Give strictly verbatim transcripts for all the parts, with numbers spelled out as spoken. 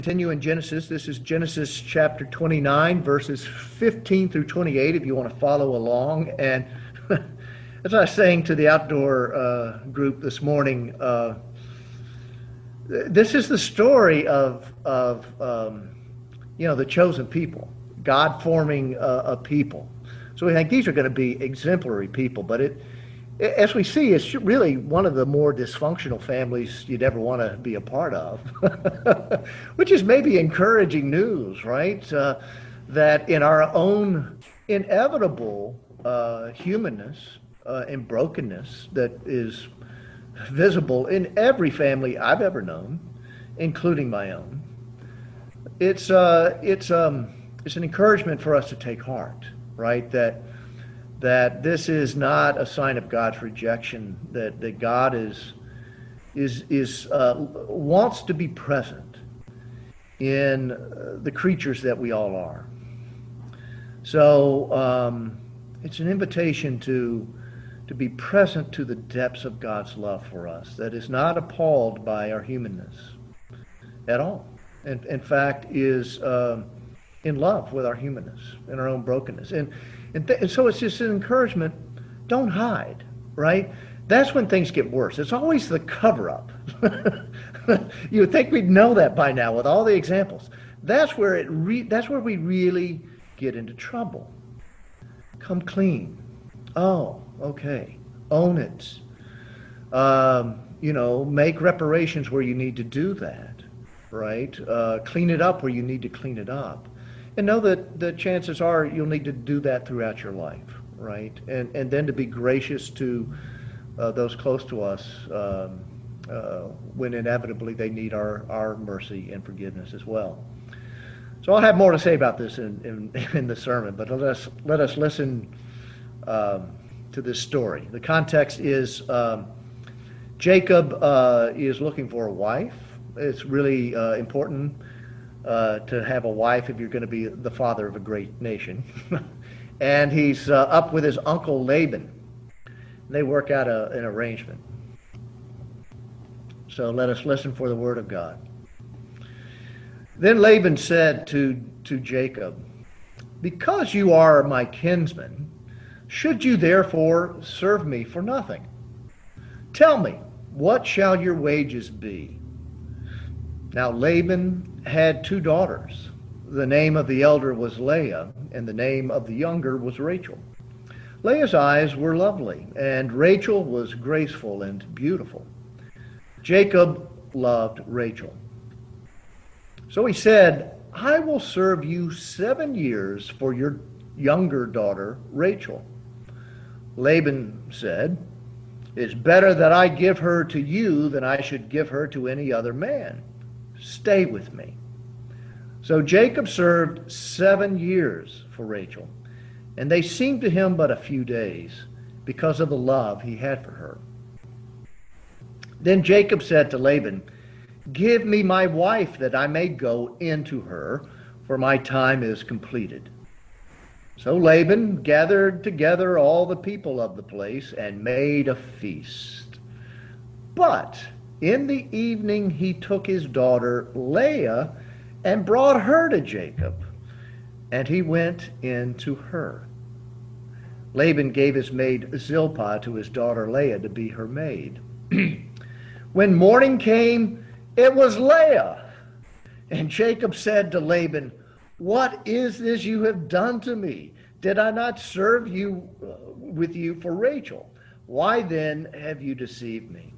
Continue in Genesis. This is Genesis chapter twenty-nine, verses fifteen through twenty-eight, if you want to follow along. And as I was saying to the outdoor uh, group this morning, uh, this is the story of, of um, you know, the chosen people, God forming a, a people. So we think these are going to be exemplary people, but it, as we see, it's really one of the more dysfunctional families you'd ever want to be a part of, which is maybe encouraging news, right? Uh, that in our own inevitable uh, humanness uh, and brokenness that is visible in every family I've ever known, including my own, it's uh, it's um, it's an encouragement for us to take heart, right? That. that this is not a sign of God's rejection, that, that God is is is uh, wants to be present in uh, the creatures that we all are. So um, it's an invitation to to be present to the depths of God's love for us, that is not appalled by our humanness at all. And in fact, is uh, in love with our humanness and our own brokenness. And And, th- and so it's just an encouragement, don't hide, right? That's when things get worse. It's always the cover-up. You would think we'd know that by now with all the examples. That's where it. Re- that's where we really get into trouble. Come clean. Oh, okay. Own it. Um, you know, make reparations where you need to do that, right? Uh, clean it up where you need to clean it up. And know that the chances are you'll need to do that throughout your life, right? And and then to be gracious to uh, those close to us um, uh, when inevitably they need our, our mercy and forgiveness as well. So I'll have more to say about this in, in, in the sermon, but let us, let us listen um, to this story. The context is um, Jacob uh, is looking for a wife. It's really uh, important Uh, to have a wife if you're going to be the father of a great nation. And he's uh, up with his uncle Laban. They work out a, an arrangement. So let us listen for the word of God. Then Laban said to, to Jacob, "Because you are my kinsman, should you therefore serve me for nothing? Tell me, what shall your wages be?" Now Laban had two daughters. The name of the elder was Leah, and the name of the younger was Rachel. Leah's eyes were lovely, and Rachel was graceful and beautiful. Jacob loved Rachel. So he said, "I will serve you seven years for your younger daughter, Rachel." Laban said, "It's better that I give her to you than I should give her to any other man. Stay with me." So Jacob served seven years for Rachel, and they seemed to him but a few days because of the love he had for her. Then Jacob said to Laban, "Give me my wife that I may go into her, for my time is completed." So Laban gathered together all the people of the place and made a feast. But in the evening he took his daughter Leah and brought her to Jacob, and he went in to her. Laban gave his maid Zilpah to his daughter Leah to be her maid. When morning came, it was Leah. And Jacob said to Laban, "What is this you have done to me? Did I not serve you uh, with you for Rachel? Why then have you deceived me?"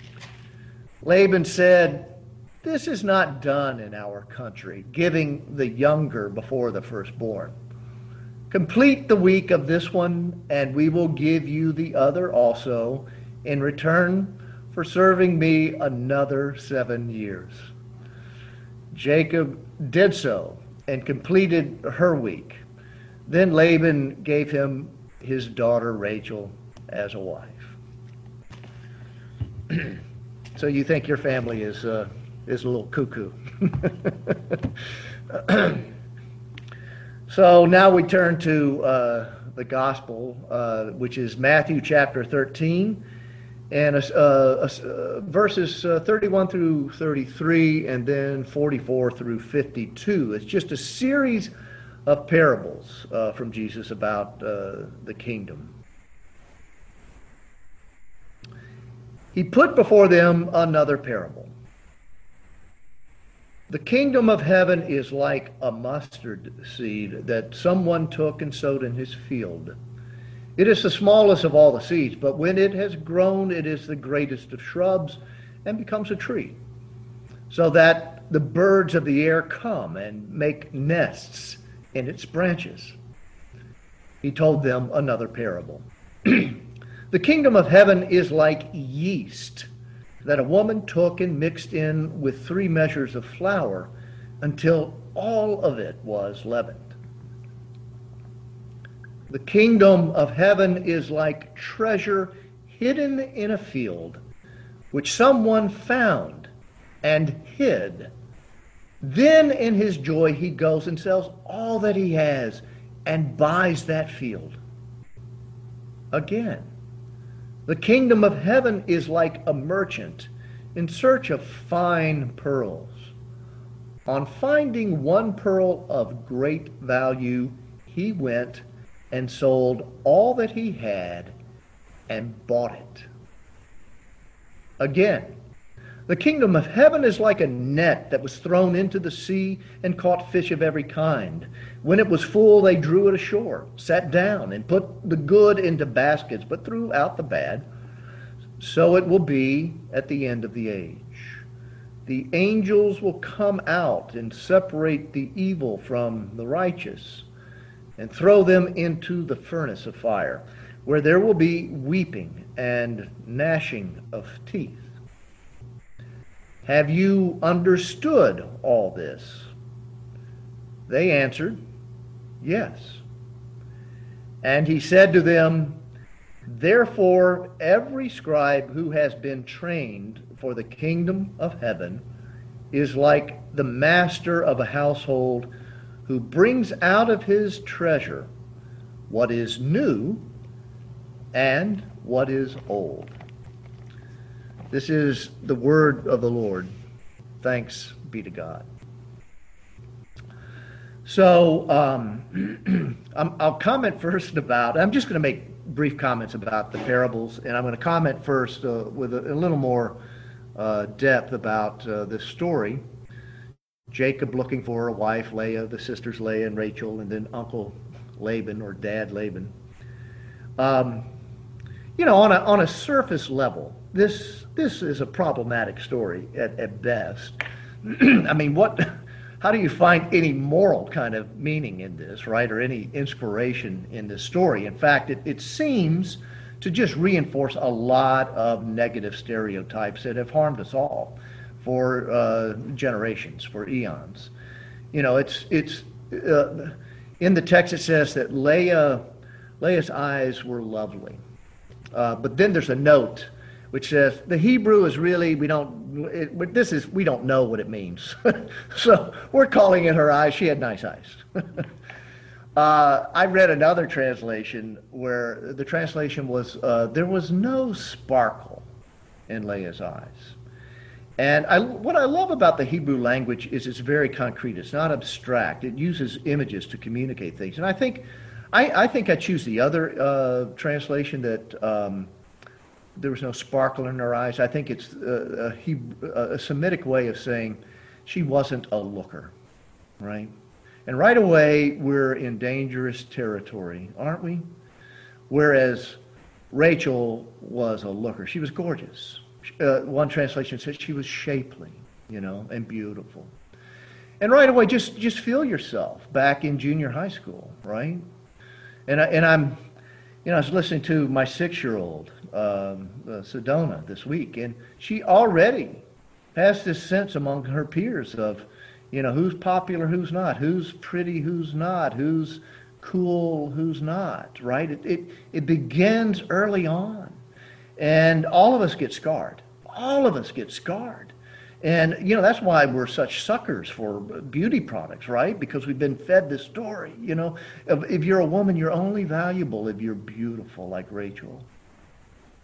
Laban said, "This is not done in our country, giving the younger before the firstborn. Complete the week of this one, and we will give you the other also in return for serving me another seven years." Jacob did so and completed her week. Then Laban gave him his daughter Rachel as a wife. So you think your family is uh, is a little cuckoo. So now we turn to uh, the gospel, uh, which is Matthew chapter thirteen. and uh, uh, uh, verses uh, thirty-one through thirty-three, and then forty-four through fifty-two. It's just a series of parables uh, from Jesus about uh, the kingdom. He put before them another parable. The kingdom of heaven is like a mustard seed that someone took and sowed in his field. It is the smallest of all the seeds, but when it has grown, it is the greatest of shrubs and becomes a tree, so that the birds of the air come and make nests in its branches. He told them another parable. The kingdom of heaven is like yeast that a woman took and mixed in with three measures of flour until all of it was leavened. The kingdom of heaven is like treasure hidden in a field, which someone found and hid. Then in his joy he goes and sells all that he has and buys that field. Again, the kingdom of heaven is like a merchant in search of fine pearls. On finding one pearl of great value, he went and sold all that he had and bought it. Again, the kingdom of heaven is like a net that was thrown into the sea and caught fish of every kind. When it was full, they drew it ashore, sat down, and put the good into baskets, but threw out the bad. So it will be at the end of the age. The angels will come out and separate the evil from the righteous and throw them into the furnace of fire, where there will be weeping and gnashing of teeth. Have you understood all this? They answered, yes. And he said to them, therefore, every scribe who has been trained for the kingdom of heaven is like the master of a household who brings out of his treasure what is new and what is old. This is the word of the Lord. Thanks be to God. So um, I'll comment first about, I'm just going to make brief comments about the parables, and I'm going to comment first uh, with a, a little more uh, depth about uh, this story. Jacob looking for a wife, Leah, the sisters Leah and Rachel, and then Uncle Laban or Dad Laban. Um, you know, on a on a surface level, this this is a problematic story at, at best. I mean, what? How do you find any moral kind of meaning in this, right, or any inspiration in this story? In fact, it, it seems to just reinforce a lot of negative stereotypes that have harmed us all for uh, generations, for eons. You know, it's it's uh, in the text it says that Leah, Leah's eyes were lovely, uh, but then there's a note which says the Hebrew is really, we don't, it, this is, we don't know what it means. So we're calling it her eyes. She had nice eyes. uh, I read another translation where the translation was, uh, there was no sparkle in Leah's eyes. And I, what I love about the Hebrew language is it's very concrete. It's not abstract. It uses images to communicate things. And I think, I, I think I choose the other uh, translation that, um, there was no sparkle in her eyes. I think it's a, a, Hebrew, a Semitic way of saying she wasn't a looker, right? And right away, we're in dangerous territory, aren't we? Whereas Rachel was a looker. She was gorgeous. Uh, one translation says she was shapely, you know, and beautiful. And right away, just, just feel yourself back in junior high school, right? And, I, and I'm, you know, I was listening to my six-year-old, um, uh, Sedona, this week, and she already has this sense among her peers of, you know, who's popular, who's not, who's pretty, who's not, who's cool, who's not, right? It, it, it begins early on, and all of us get scarred. All of us get scarred. And, you know, that's why we're such suckers for beauty products, right? Because we've been fed this story, you know. If, if you're a woman, you're only valuable if you're beautiful, like Rachel.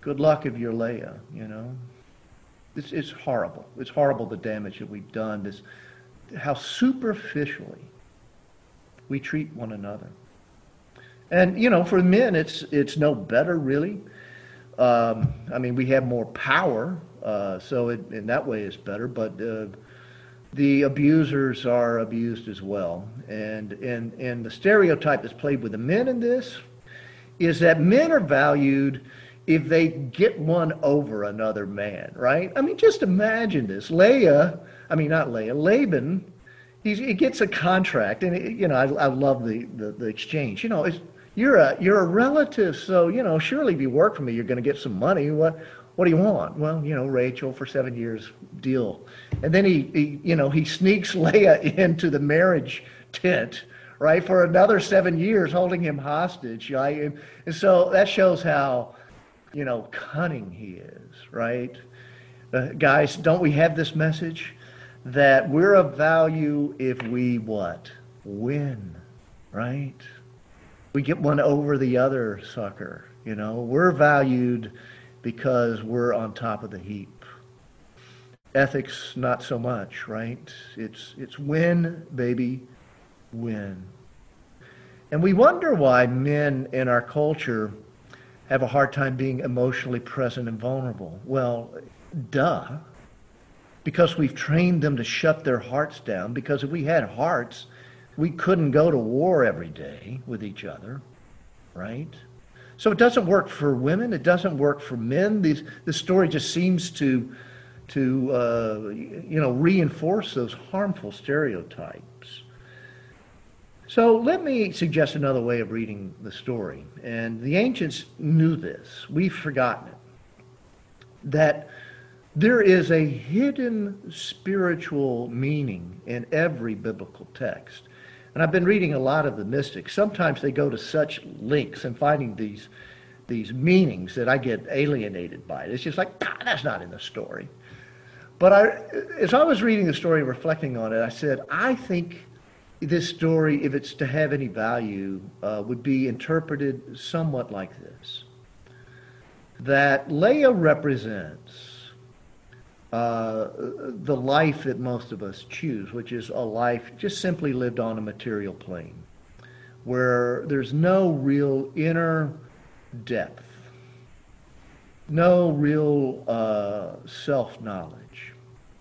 Good luck if you're Leah, you know. It's, it's horrible. It's horrible, the damage that we've done, this, how superficially we treat one another. And, you know, for men, it's, it's no better, really. Um, I mean, we have more power, uh, so it, in that way it's better, but uh, the abusers are abused as well. And, and, and the stereotype that's played with the men in this is that men are valued if they get one over another man, right? I mean, just imagine this. Leah, I mean, not Leah, Laban, he's, he gets a contract, and, it, you know, I, I love the, the, the exchange. You know, it's, you're a you're a relative, so, you know, surely if you work for me, you're going to get some money. What what do you want? Well, you know, Rachel for seven years, deal. And then he, he you know, he sneaks Leah into the marriage tent, right, for another seven years, holding him hostage, right? And, and so that shows how, you know, cunning he is, right? Uh, guys, don't we have this message that we're of value if we what? Win, right? We get one over the other sucker, you know. We're valued because we're on top of the heap. Ethics, not so much, right? It's it's win, baby, win. And we wonder why men in our culture have a hard time being emotionally present and vulnerable. Well, duh. Because we've trained them to shut their hearts down. Because if we had hearts, we couldn't go to war every day with each other, right? So it doesn't work for women. It doesn't work for men. These, this story just seems to, to uh, you know, reinforce those harmful stereotypes. So let me suggest another way of reading the story. And the ancients knew this. We've forgotten it. That there is a hidden spiritual meaning in every biblical text. And I've been reading a lot of the mystics. Sometimes they go to such lengths in finding these, these meanings that I get alienated by it. It's just like, ah, that's not in the story. But I, as I was reading the story, reflecting on it, I said, I think this story, if it's to have any value, uh, would be interpreted somewhat like this. That Leah represents uh, the life that most of us choose, which is a life just simply lived on a material plane, where there's no real inner depth, no real uh, self-knowledge,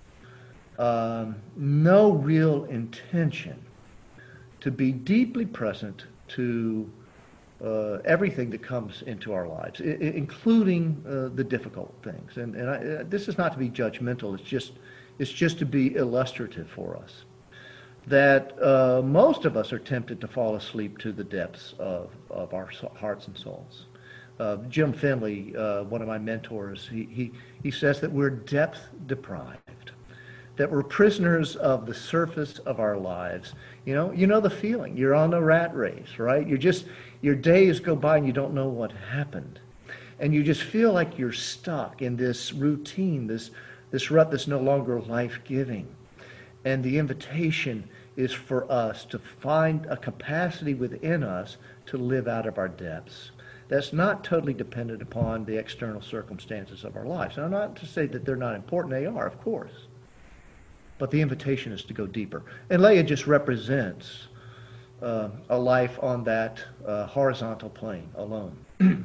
um, no real intention to be deeply present to uh, everything that comes into our lives, I- including uh, the difficult things. And, and I, uh, this is not to be judgmental. It's just, it's just to be illustrative for us. That uh, most of us are tempted to fall asleep to the depths of, of our hearts and souls. Uh, Jim Finley, uh, one of my mentors, he, he, he says that we're depth deprived. That we're prisoners of the surface of our lives. You know, you know the feeling. You're on a rat race, right? You're just, your days go by and you don't know what happened. And you just feel like you're stuck in this routine, this, this rut that's no longer life-giving. And the invitation is for us to find a capacity within us to live out of our depths. That's not totally dependent upon the external circumstances of our lives. Now, not to say that they're not important. They are, of course. But the invitation is to go deeper. And Leah just represents uh, a life on that uh, horizontal plane alone.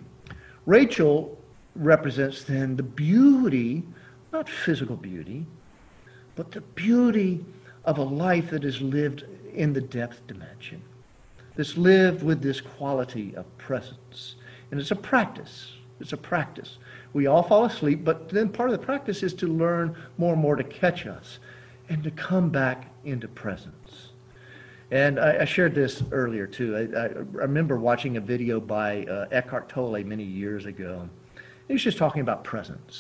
Rachel represents then the beauty, not physical beauty, but the beauty of a life that is lived in the depth dimension. That's lived with this quality of presence. And it's a practice. It's a practice. We all fall asleep, but then part of the practice is to learn more and more to catch us and to come back into presence. And I, I shared this earlier too. I, I remember watching a video by uh, Eckhart Tolle many years ago. He was just talking about presence.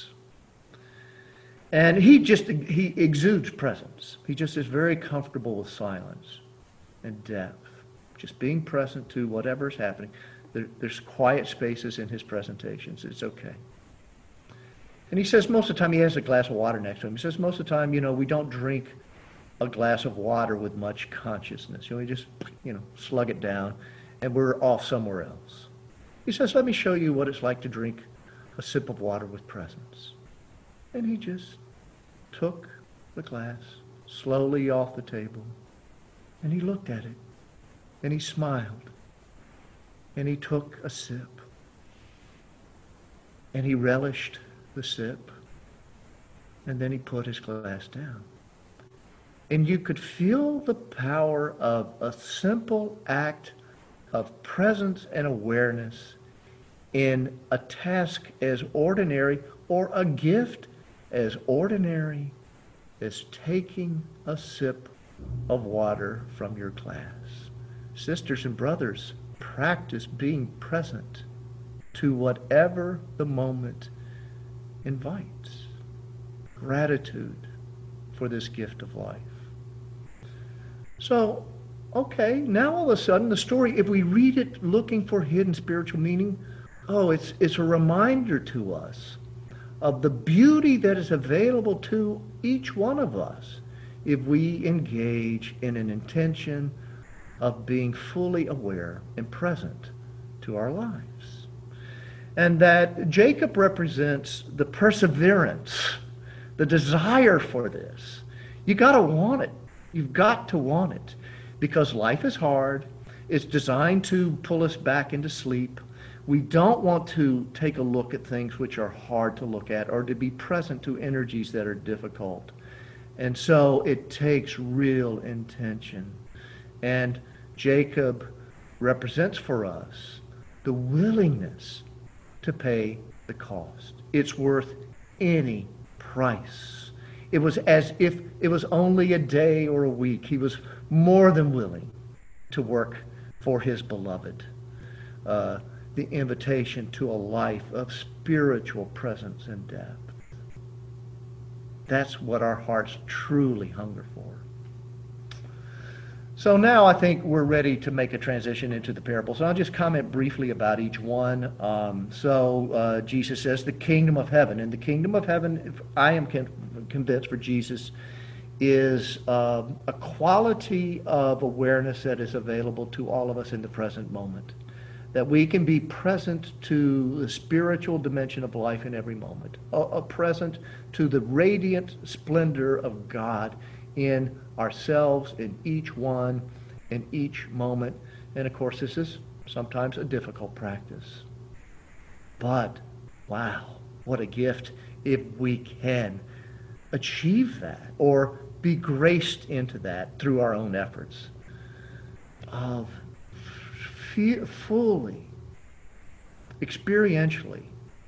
And he just, he exudes presence. He just is very comfortable with silence and depth. Just being present to whatever's happening. There, there's quiet spaces in his presentations. It's okay. And he says most of the time, he has a glass of water next to him. He says most of the time, you know, we don't drink a glass of water with much consciousness. You know, we just, you know, slug it down and we're off somewhere else. He says, let me show you what it's like to drink a sip of water with presence. And he just took the glass slowly off the table, and he looked at it, and he smiled, and he took a sip, and he relished the sip, and then he put his glass down. And you could feel the power of a simple act of presence and awareness in a task as ordinary, or a gift as ordinary as taking a sip of water from your glass. Sisters and brothers, practice being present to whatever the moment invites. Gratitude for this gift of life. So, okay, now all of a sudden the story, if we read it looking for hidden spiritual meaning, oh, it's it's a reminder to us of the beauty that is available to each one of us if we engage in an intention of being fully aware and present to our lives. And that Jacob represents the perseverance, the desire for this. You got to want it. You've got to want it, because life is hard. It's designed to pull us back into sleep. We don't want to take a look at things which are hard to look at, or to be present to energies that are difficult. And so it takes real intention. And Jacob represents for us the willingness to pay the cost. It's worth any price. It was as if it was only a day or a week. He was more than willing to work for his beloved. Uh, the invitation to a life of spiritual presence and depth. That's what our hearts truly hunger for. So now I think we're ready to make a transition into the parables. And I'll just comment briefly about each one. Um, so uh, Jesus says the kingdom of heaven. And the kingdom of heaven, I am con- convinced for Jesus, is uh, a quality of awareness that is available to all of us in the present moment. That we can be present to the spiritual dimension of life in every moment. A, a present to the radiant splendor of God in ourselves, in each one, in each moment. And of course, this is sometimes a difficult practice. But, wow, what a gift if we can achieve that, or be graced into that through our own efforts of fe- fully, experientially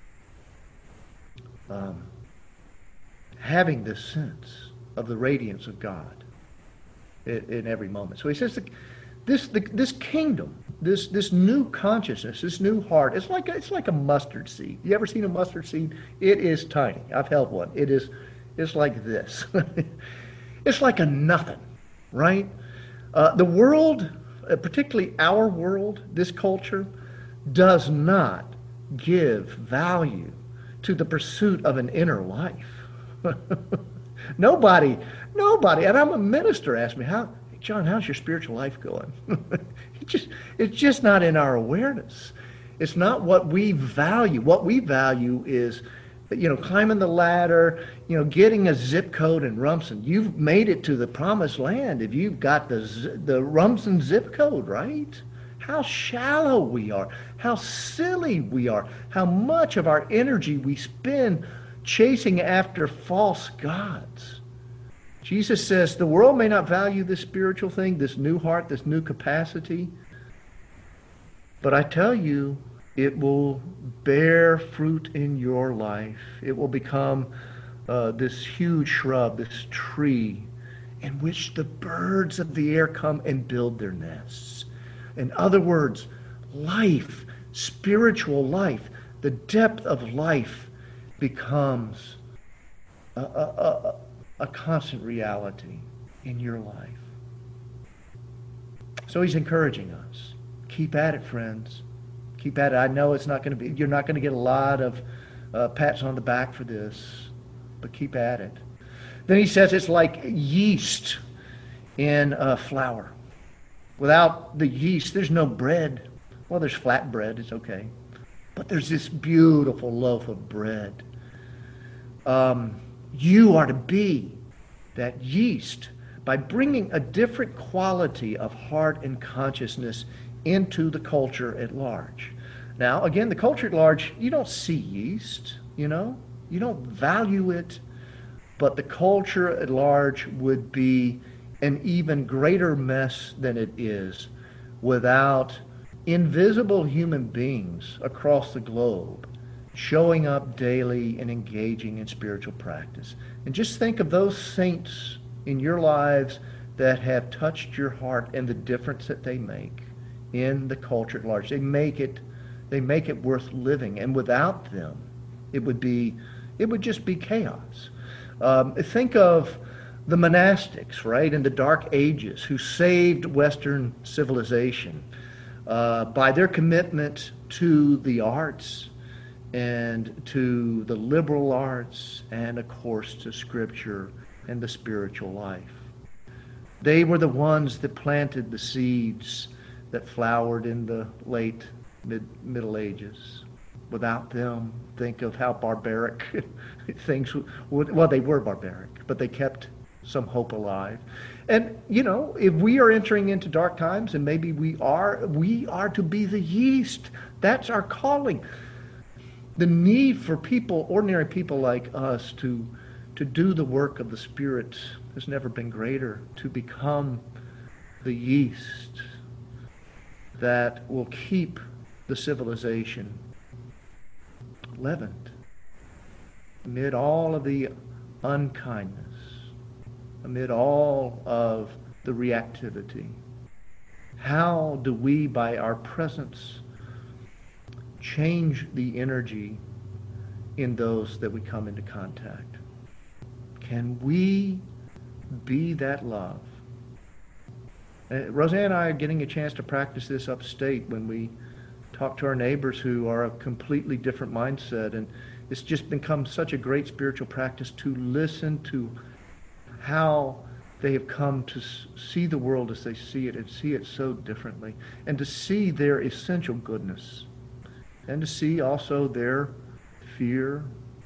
um, having this sense of the radiance of God in, in every moment. So he says, the, this the, this kingdom, this this new consciousness, this new heart, it's like a, it's like a mustard seed. You ever seen a mustard seed? It is tiny. I've held one. It is it's like this. It's like a nothing, right? Uh, the world, uh, particularly our world, this culture, does not give value to the pursuit of an inner life. Nobody, nobody, and I'm a minister, asked me, "How, John, how's your spiritual life going?" it just, it's just not in our awareness. It's not what we value. What we value is, you know, climbing the ladder, you know, getting a zip code in Rumson. You've made it to the promised land if you've got the the Rumson zip code, right? How shallow we are, how silly we are, how much of our energy we spend chasing after false gods. Jesus says the world may not value this spiritual thing, this new heart, this new capacity, but I tell you, it will bear fruit in your life. It will become uh, this huge shrub, this tree, in which the birds of the air come and build their nests. In other words, life, spiritual life, the depth of life becomes a, a, a, a constant reality in your life. So he's encouraging us. Keep at it, friends. Keep at it. I know it's not going to be, you're not going to get a lot of uh, pats on the back for this, but keep at it. Then he says it's like yeast in a flour. Without the yeast, there's no bread. Well, there's flat bread, it's okay. but there's this beautiful loaf of bread. Um, you are to be that yeast by bringing a different quality of heart and consciousness into the culture at large. Now, again, the culture at large, you don't see yeast, you know? You don't value it, but the culture at large would be an even greater mess than it is without invisible human beings across the globe showing up daily and engaging in spiritual practice. And just think of those saints in your lives that have touched your heart and the difference that they make in the culture at large. They make it, they make it worth living. And without them, it would be, it would just be chaos. Um, think of the monastics, right, in the Dark Ages, who saved Western civilization uh, by their commitment to the arts and to the liberal arts and, of course, to Scripture and the spiritual life. They were the ones that planted the seeds that flowered in the late mid, Middle Ages. Without them, think of how barbaric things would, well, they were barbaric, but they kept some hope alive. And, you know, if we are entering into dark times, and maybe we are, we are to be the yeast. That's our calling. The need for people, ordinary people like us, to to do the work of the Spirit has never been greater, to become the yeast that will keep the civilization leavened amid all of the unkindness, amid all of the reactivity. How do we, by our presence, change the energy in those that we come into contact? Can we be that love? Uh, Roseanne and I are getting a chance to practice this upstate when we talk to our neighbors who are a completely different mindset, and it's just become such a great spiritual practice to listen to how they have come to see the world as they see it and see it so differently, and to see their essential goodness, and to see also their fear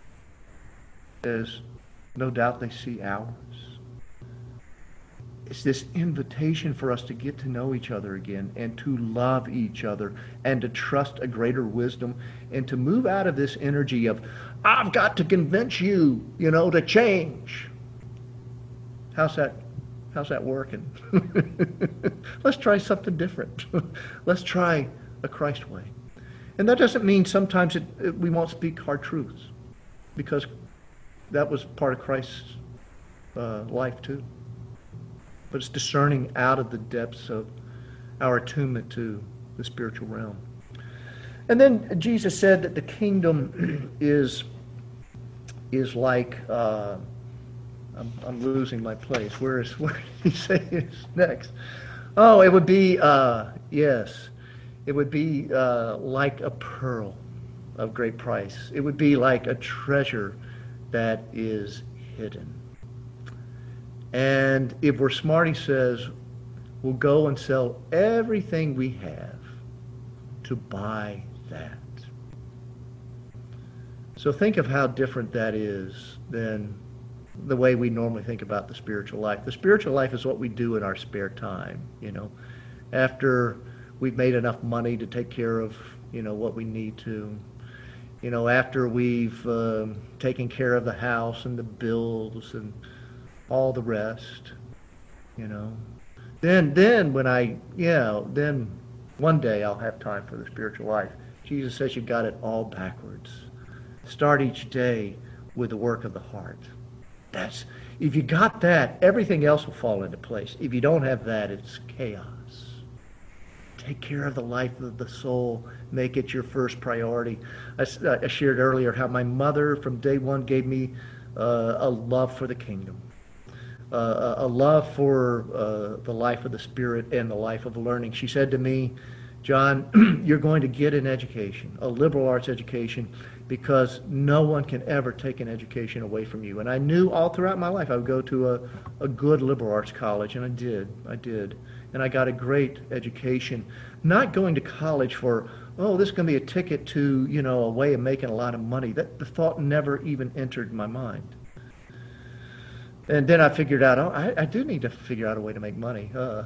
as no doubt they see ours. It's this invitation for us to get to know each other again and to love each other and to trust a greater wisdom and to move out of this energy of, I've got to convince you, you know, to change. How's that? How's that working? Let's try something different. Let's try a Christ way. And that doesn't mean sometimes it, it, we won't speak hard truths, because that was part of Christ's uh, life too. But it's discerning out of the depths of our attunement to the spiritual realm. And then Jesus said that the kingdom is is like, uh, I'm, I'm losing my place. Where is, where did he say it's next? Oh, it would be, uh, yes, it would be uh, like a pearl of great price. It would be like a treasure that is hidden. And if we're smart, he says, we'll go and sell everything we have to buy that. So think of how different that is than the way we normally think about the spiritual life. The spiritual life is what we do in our spare time, you know, after we've made enough money to take care of, you know, what we need to. You know, after we've uh, taken care of the house and the bills and all the rest, you know. Then, then when I, yeah, then one day I'll have time for the spiritual life. Jesus says you've got it all backwards. Start each day with the work of the heart. That's, if you got that, everything else will fall into place. If you don't have that, it's chaos. Take care of the life of the soul. Make it your first priority. I, I shared earlier how my mother from day one gave me uh, a love for the kingdom. Uh, a love for uh, the life of the Spirit and the life of learning. She said to me, John, you're going to get an education, a liberal arts education, because no one can ever take an education away from you. And I knew all throughout my life I would go to a, a good liberal arts college, and I did. I did. And I got a great education. Not going to college for, oh, this is going to be a ticket to, you know, a way of making a lot of money. That the thought never even entered my mind. And then I figured out, oh, I, I do need to figure out a way to make money. Uh,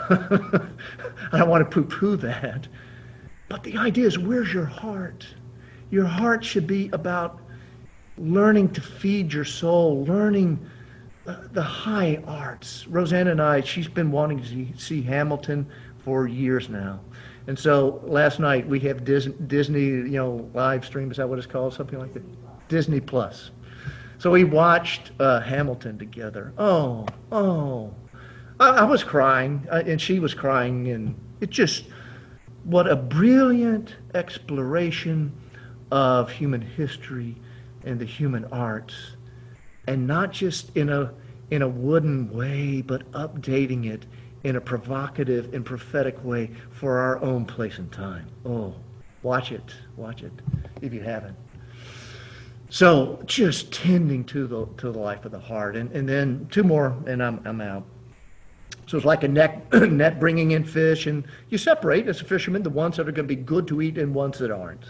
I don't want to poo-poo that. But the idea is, where's your heart? Your heart should be about learning to feed your soul, learning uh, the high arts. Roseanne and I, she's been wanting to see, see Hamilton for years now. And so last night we have Disney, Disney, you know, live stream, is that what it's called? Something like that? Disney Plus. So we watched uh, Hamilton together. Oh, oh. I, I was crying, uh, and she was crying, and it just, what a brilliant exploration of human history and the human arts, and not just in a in a wooden way, but updating it in a provocative and prophetic way for our own place and time. Oh, watch it, watch it, if you haven't. So just tending to the to the life of the heart, and and then two more, and I'm I'm out. So it's like a net net bringing in fish, and you separate as a fisherman the ones that are going to be good to eat and ones that aren't.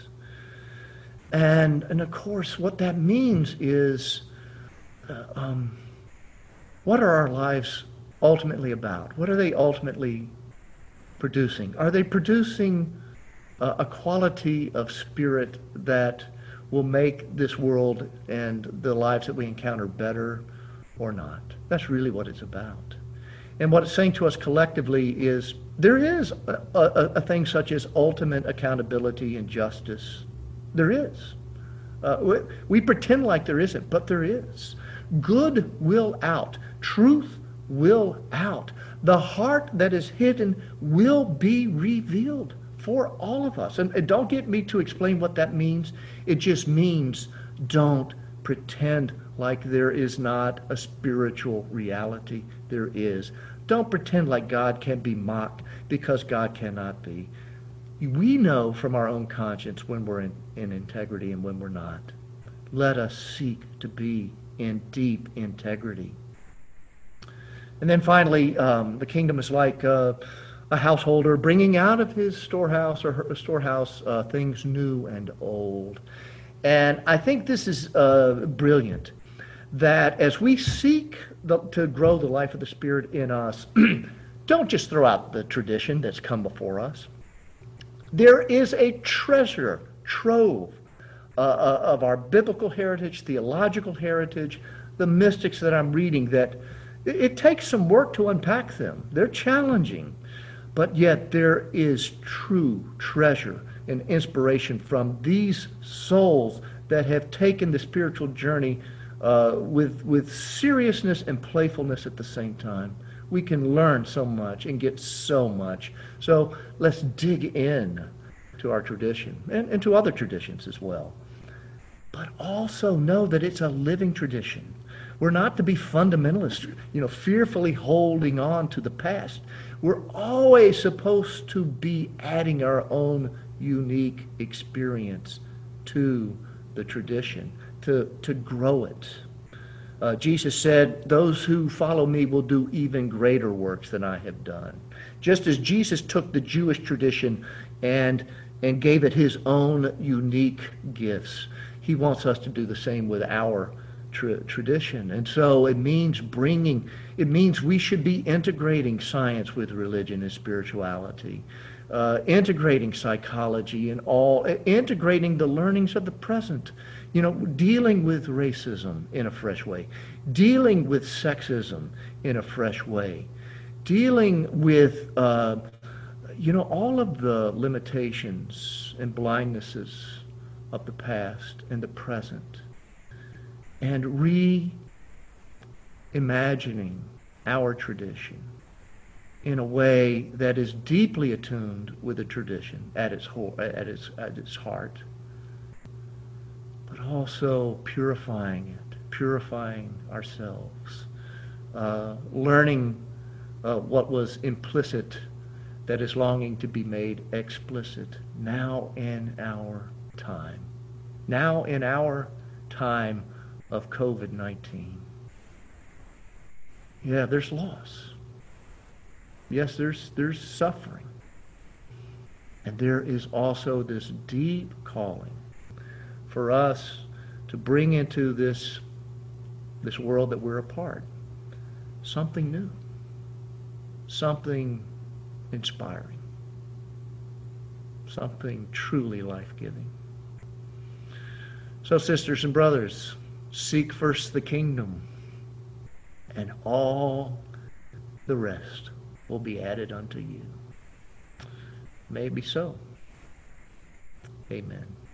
And and of course, what that means is, uh, um, what are our lives ultimately about? What are they ultimately producing? Are they producing uh, a quality of spirit that will make this world and the lives that we encounter better or not? That's really what it's about. And what it's saying to us collectively is there is a, a, a thing such as ultimate accountability and justice. There is. Uh, we, we pretend like there isn't, but there is. Good will out. Truth will out. The heart that is hidden will be revealed for all of us. And, and don't get me to explain what that means. It just means don't pretend like there is not a spiritual reality. There is. Don't pretend like God can be mocked, because God cannot be. We know from our own conscience when we're in, in integrity and when we're not. Let us seek to be in deep integrity. And then finally, um, the kingdom is like uh, a householder bringing out of his storehouse or her storehouse uh, things new and old. And I think this is uh, brilliant, that as we seek the, to grow the life of the Spirit in us, don't just throw out the tradition that's come before us. There is a treasure trove uh, uh, of our biblical heritage, theological heritage, the mystics that I'm reading, that it, it takes some work to unpack them. They're challenging, but yet there is true treasure and inspiration from these souls that have taken the spiritual journey uh, with, with seriousness and playfulness at the same time. We can learn so much and get so much. So let's dig in to our tradition and, and to other traditions as well. But also know that it's a living tradition. We're not to be fundamentalists, you know, fearfully holding on to the past. We're always supposed to be adding our own unique experience to the tradition, to, to grow it. Uh, Jesus said, those who follow me will do even greater works than I have done. Just as Jesus took the Jewish tradition and, and gave it his own unique gifts, he wants us to do the same with our tra- tradition. And so it means bringing, it means we should be integrating science with religion and spirituality, uh, integrating psychology and all, integrating the learnings of the present. You know, dealing with racism in a fresh way, dealing with sexism in a fresh way, dealing with, uh, you know, all of the limitations and blindnesses of the past and the present, and reimagining our tradition in a way that is deeply attuned with the tradition at its ho- at its at its heart. But also purifying it, purifying ourselves, uh, learning uh, what was implicit that is longing to be made explicit now in our time. now in our time of covid nineteen. Yeah, there's loss. Yes, there's there's suffering. And there is also this deep calling for us to bring into this, this world that we're a part something new, something inspiring, something truly life-giving. So, sisters and brothers, seek first the kingdom, and all the rest will be added unto you. May it be so. Amen.